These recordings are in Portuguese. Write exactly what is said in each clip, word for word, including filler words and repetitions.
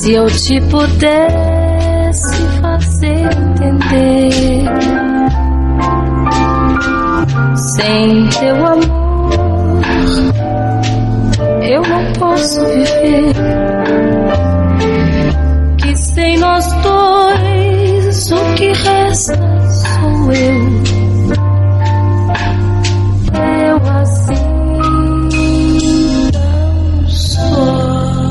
Se eu te pudesse fazer entender, sem teu amor eu não posso viver. Que sem nós dois o que resta sou eu. Eu assim não sou.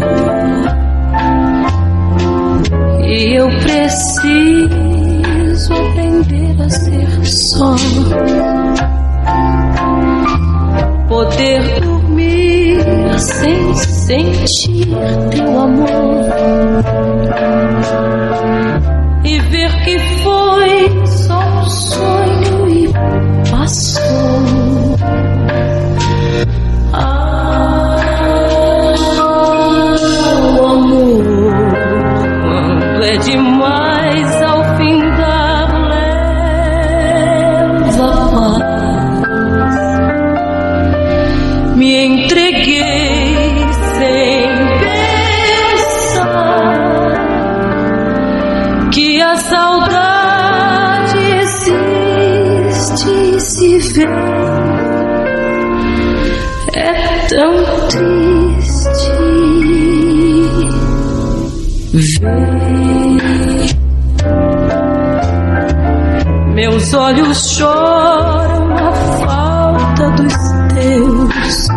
E eu preciso aprender a ser só. Poder dormir sem sentir teu amor. E ver que foi só um sonho e passou. Ah, o amor, quando é demais, ao fim da leva paz. Me entreguei sem pensar que a saudade existe e se vê. É tão triste ver. Meus olhos choram a falta dos teus.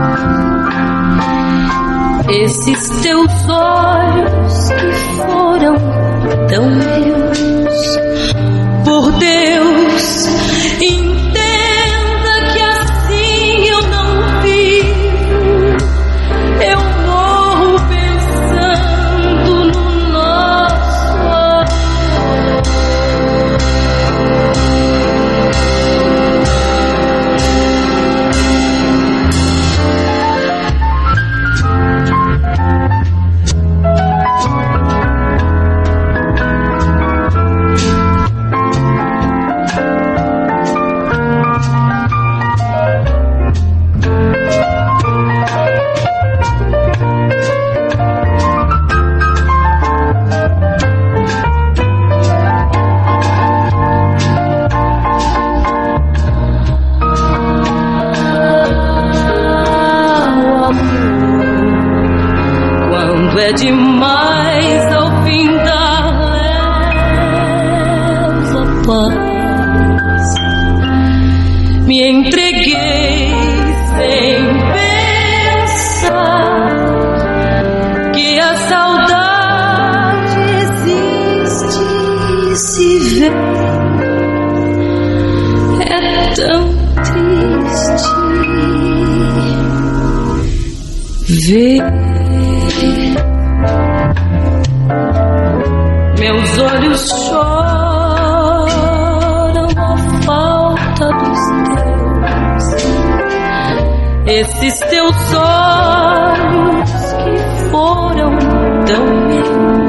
Esses teus olhos que foram tão meus. Por Deus, entenda que assim eu não vivo. Eu morro pensando no nosso amor. É demais, ao fim da leva paz. Me entreguei sem pensar que a saudade existe e se vê. É tão triste ver. Meus olhos choram a falta dos teus. Esses teus olhos que foram tão meus.